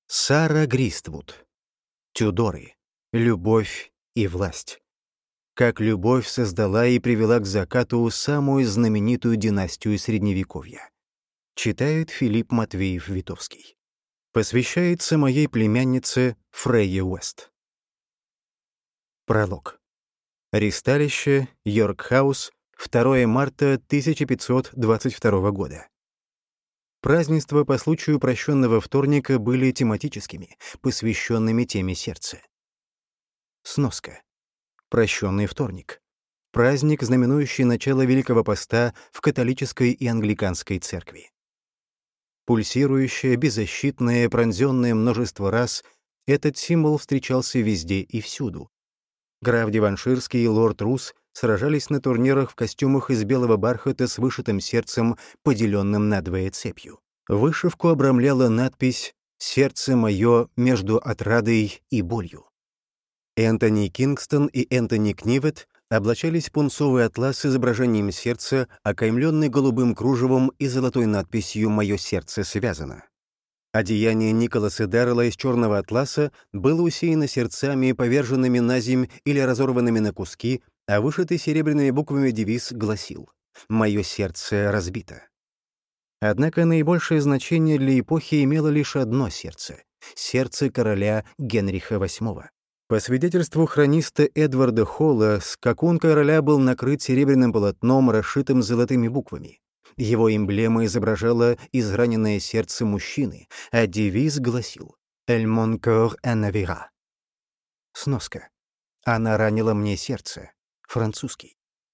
Сара Гриствуд. Тюдоры. Любовь и власть. Как любовь создала и привела к закату самую знаменитую династию Средневековья. Читает Филипп Матвеев-Витовский. Посвящается моей племяннице Фрейе Уэст. Пролог. Ристалище, Йорк-хаус, 2 марта 1522 года. Празднества по случаю прощенного вторника были тематическими, посвященными теме сердца. Сноска. Прощенный вторник. Праздник, знаменующий начало Великого Поста в католической и англиканской церкви. Пульсирующее, беззащитное, пронзенное множество раз, этот символ встречался везде и всюду. Граф Деванширский и лорд Рус сражались на турнирах в костюмах из белого бархата с вышитым сердцем, поделенным надвое цепью. Вышивку обрамляла надпись «Сердце мое между отрадой и болью». Энтони Кингстон и Энтони Книвет облачались в пунцовый атлас с изображением сердца, окаймленный голубым кружевом и золотой надписью «Мое сердце связано». Одеяние Николаса Даррелла из черного атласа было усеяно сердцами, поверженными на земь или разорванными на куски, а вышитый серебряными буквами девиз гласил «Мое сердце разбито». Однако наибольшее значение для эпохи имело лишь одно сердце — сердце короля Генриха VIII. По свидетельству хрониста Эдварда Холла, скакун короля был накрыт серебряным полотном, расшитым золотыми буквами. Его эмблема изображала израненное сердце мужчины, а девиз гласил «Elle mon cœur en avira». Сноска. «Она ранила мне сердце». Французский.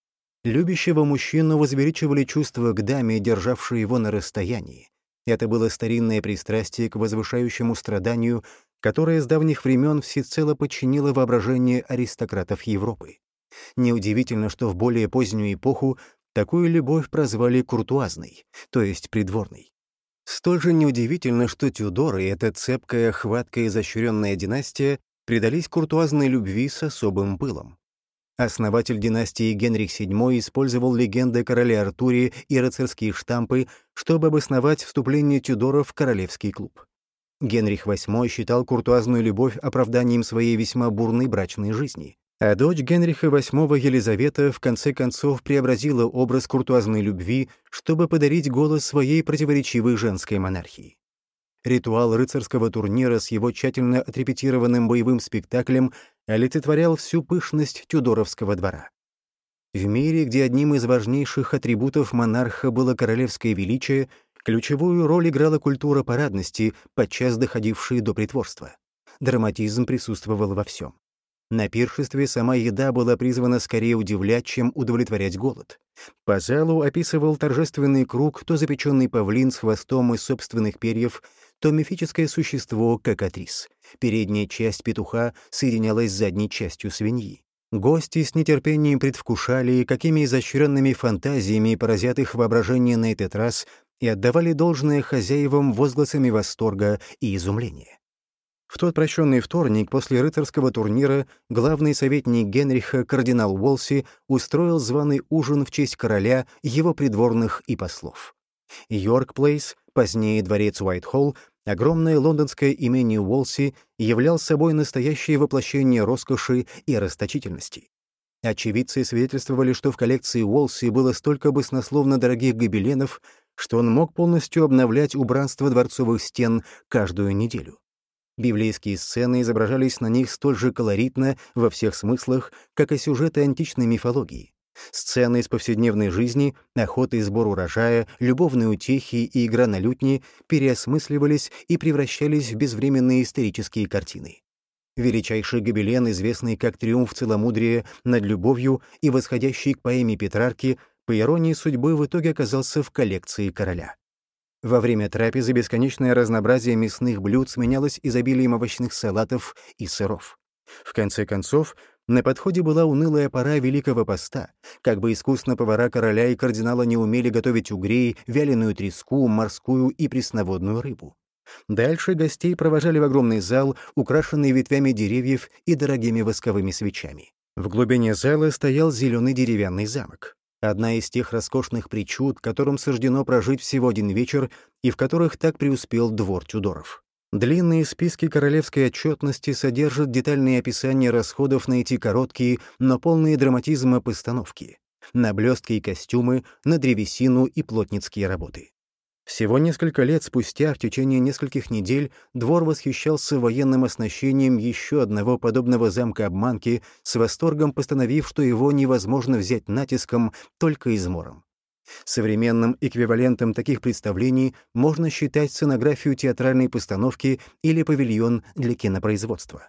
Любящего мужчину возвеличивали чувства к даме, державшей его на расстоянии. Это было старинное пристрастие к возвышающему страданию, которое с давних времен всецело подчинило воображение аристократов Европы. Неудивительно, что в более позднюю эпоху такую любовь прозвали куртуазной, то есть придворной. Столь же неудивительно, что Тюдоры, эта цепкая, хваткая, изощренная династия, предались куртуазной любви с особым пылом. Основатель династии Генрих VII использовал легенды о короле Артуре и рыцарские штампы, чтобы обосновать вступление Тюдоров в королевский клуб. Генрих VIII считал куртуазную любовь оправданием своей весьма бурной брачной жизни. А дочь Генриха VIII Елизавета в конце концов преобразила образ куртуазной любви, чтобы подарить голос своей противоречивой женской монархии. Ритуал рыцарского турнира с его тщательно отрепетированным боевым спектаклем олицетворял всю пышность тюдоровского двора. В мире, где одним из важнейших атрибутов монарха было королевское величие, ключевую роль играла культура парадности, подчас доходившая до притворства. Драматизм присутствовал во всем. На пиршестве сама еда была призвана скорее удивлять, чем удовлетворять голод. По залу описывал торжественный круг то запеченный павлин с хвостом из собственных перьев, то мифическое существо — кокатрис. Передняя часть петуха соединялась с задней частью свиньи. Гости с нетерпением предвкушали, какими изощренными фантазиями поразят их воображение на этот раз, и отдавали должное хозяевам возгласами восторга и изумления. В тот прощенный вторник после рыцарского турнира главный советник Генриха, кардинал Уолси, устроил званый ужин в честь короля, его придворных и послов. Йорк-Плейс, позднее дворец Уайтхолл, огромное лондонское имение Уолси, являл собой настоящее воплощение роскоши и расточительности. Очевидцы свидетельствовали, что в коллекции Уолси было столько баснословно дорогих гобеленов, что он мог полностью обновлять убранство дворцовых стен каждую неделю. Библейские сцены изображались на них столь же колоритно во всех смыслах, как и сюжеты античной мифологии. Сцены из повседневной жизни, охота и сбор урожая, любовные утехи и игра на лютне переосмысливались и превращались в безвременные исторические картины. Величайший гобелен, известный как «Триумф целомудрия над любовью» и восходящий к поэме Петрарки, по иронии судьбы в итоге оказался в коллекции короля. Во время трапезы бесконечное разнообразие мясных блюд сменялось изобилием овощных салатов и сыров. В конце концов, на подходе была унылая пора Великого Поста, как бы искусно повара короля и кардинала не умели готовить угрей, вяленую треску, морскую и пресноводную рыбу. Дальше гостей провожали в огромный зал, украшенный ветвями деревьев и дорогими восковыми свечами. В глубине зала стоял зеленый деревянный замок. Одна из тех роскошных причуд, которым суждено прожить всего один вечер и в которых так преуспел двор Тюдоров. Длинные списки королевской отчетности содержат детальные описания расходов на эти короткие, но полные драматизма постановки, на блестки и костюмы, на древесину и плотницкие работы. Всего несколько лет спустя, в течение нескольких недель, двор восхищался военным оснащением еще одного подобного замка-обманки, с восторгом постановив, что его невозможно взять натиском, только измором. Современным эквивалентом таких представлений можно считать сценографию театральной постановки или павильон для кинопроизводства.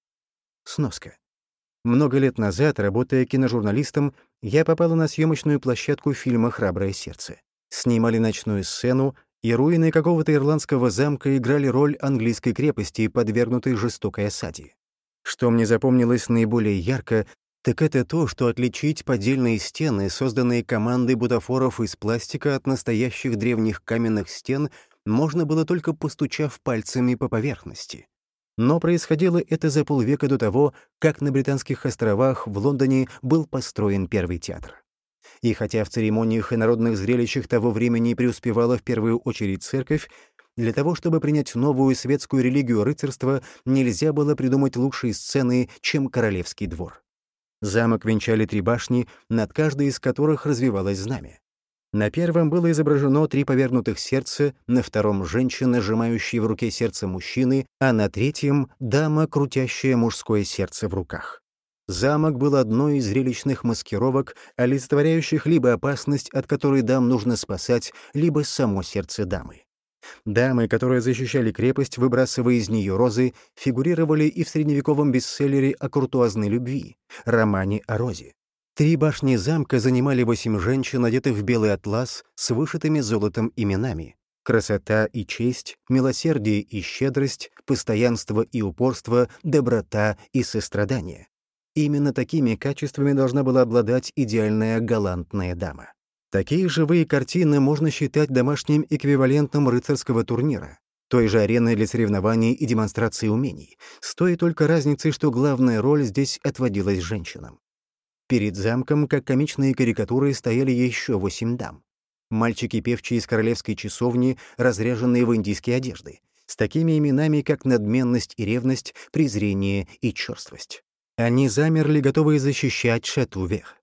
Сноска. Много лет назад, работая киножурналистом, я попала на съемочную площадку фильма «Храброе сердце». Снимали ночную сцену, и руины какого-то ирландского замка играли роль английской крепости, подвергнутой жестокой осаде. Что мне запомнилось наиболее ярко, так это то, что отличить поддельные стены, созданные командой бутафоров из пластика, от настоящих древних каменных стен, можно было только постучав пальцами по поверхности. Но происходило это за полвека до того, как на Британских островах в Лондоне был построен первый театр. И хотя в церемониях и народных зрелищах того времени преуспевала в первую очередь церковь, для того, чтобы принять новую светскую религию рыцарства, нельзя было придумать лучшие сцены, чем королевский двор. Замок венчали 3 башни, над каждой из которых развивалось знамя. На первом было изображено 3 повернутых сердца, на втором — женщина, сжимающая в руке сердце мужчины, а на третьем — дама, крутящая мужское сердце в руках. Замок был одной из зрелищных маскировок, олицетворяющих либо опасность, от которой дам нужно спасать, либо само сердце дамы. Дамы, которые защищали крепость, выбрасывая из нее розы, фигурировали и в средневековом бестселлере о куртуазной любви, романе о розе. 3 башни замка занимали 8 женщин, одетых в белый атлас с вышитыми золотом именами. Красота и честь, милосердие и щедрость, постоянство и упорство, доброта и сострадание. Именно такими качествами должна была обладать идеальная галантная дама. Такие живые картины можно считать домашним эквивалентом рыцарского турнира, той же ареной для соревнований и демонстрации умений, с той только разницей, что главная роль здесь отводилась женщинам. Перед замком, как комичные карикатуры, стояли еще 8 дам. Мальчики-певчие из королевской часовни, разряженные в индийские одежды, с такими именами, как надменность и ревность, презрение и черствость. Они замерли, готовые защищать Шату-Вех.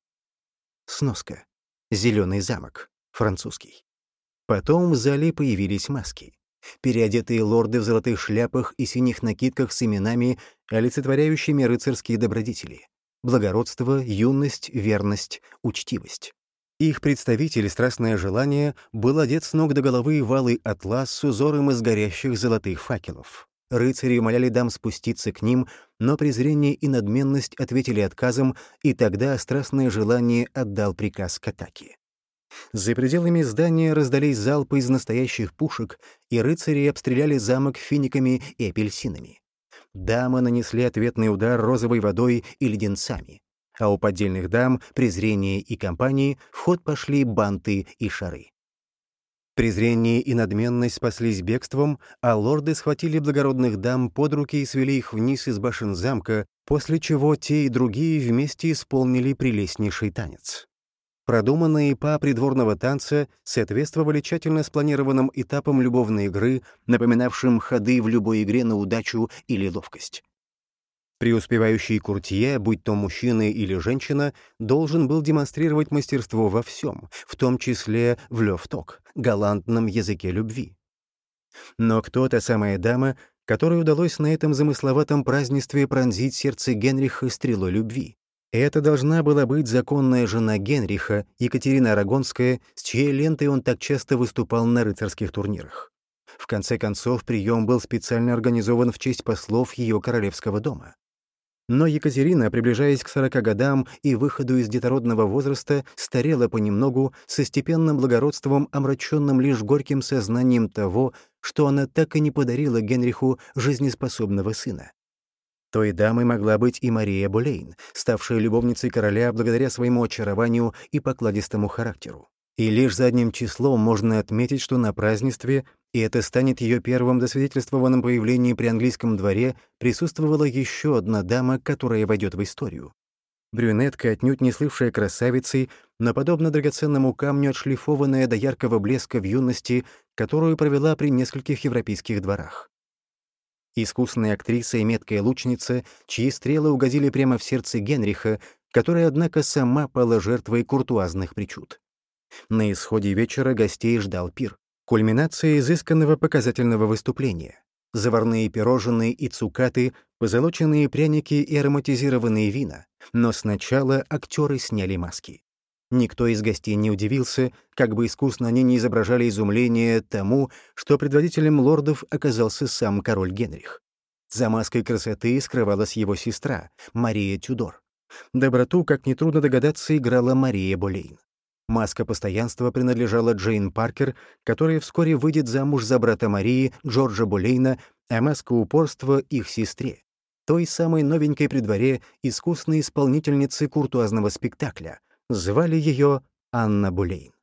Сноска. Зеленый замок. Французский. Потом в зале появились маски. Переодетые лорды в золотых шляпах и синих накидках с именами, олицетворяющими рыцарские добродетели. Благородство, юность, верность, учтивость. Их представитель, страстное желание, был одет с ног до головы в алый атлас с узором из горящих золотых факелов. Рыцари умоляли дам спуститься к ним, но презрение и надменность ответили отказом, и тогда страстное желание отдал приказ к атаке. За пределами здания раздались залпы из настоящих пушек, и рыцари обстреляли замок финиками и апельсинами. Дамы нанесли ответный удар розовой водой и леденцами, а у поддельных дам, презрения и компании в ход пошли банты и шары. Презрение и надменность спаслись бегством, а лорды схватили благородных дам под руки и свели их вниз из башен замка, после чего те и другие вместе исполнили прелестнейший танец. Продуманные па придворного танца соответствовали тщательно спланированным этапам любовной игры, напоминавшим ходы в любой игре на удачу или ловкость. Преуспевающий куртье, будь то мужчина или женщина, должен был демонстрировать мастерство во всем, в том числе в лёв-ток, галантном языке любви. Но кто та самая дама, которой удалось на этом замысловатом празднестве пронзить сердце Генриха стрелой любви? Это должна была быть законная жена Генриха, Екатерина Арагонская, с чьей лентой он так часто выступал на рыцарских турнирах. В конце концов, прием был специально организован в честь послов ее королевского дома. Но Екатерина, приближаясь к 40 годам и выходу из детородного возраста, старела понемногу, со степенным благородством, омраченным лишь горьким сознанием того, что она так и не подарила Генриху жизнеспособного сына. Той дамой могла быть и Мария Болейн, ставшая любовницей короля благодаря своему очарованию и покладистому характеру. И лишь задним числом можно отметить, что на празднестве, и это станет ее первым засвидетельствованным появлением при английском дворе, присутствовала еще одна дама, которая войдет в историю. Брюнетка, отнюдь не слывшая красавицей, но, подобно драгоценному камню, отшлифованная до яркого блеска в юности, которую провела при нескольких европейских дворах. Искусная актриса и меткая лучница, чьи стрелы угодили прямо в сердце Генриха, которая, однако, сама пала жертвой куртуазных причуд. На исходе вечера гостей ждал пир. Кульминация изысканного показательного выступления. Заварные пирожные и цукаты, позолоченные пряники и ароматизированные вина. Но сначала актеры сняли маски. Никто из гостей не удивился, как бы искусно они ни изображали изумление тому, что предводителем лордов оказался сам король Генрих. За маской красоты скрывалась его сестра, Мария Тюдор. Доброту, как нетрудно догадаться, играла Мария Болейн. Маска постоянства принадлежала Джейн Паркер, которая вскоре выйдет замуж за брата Марии, Джорджа Болейна, а маска упорства — их сестре, той самой новенькой при дворе искусной исполнительницы куртуазного спектакля. Звали ее Анна Болейн.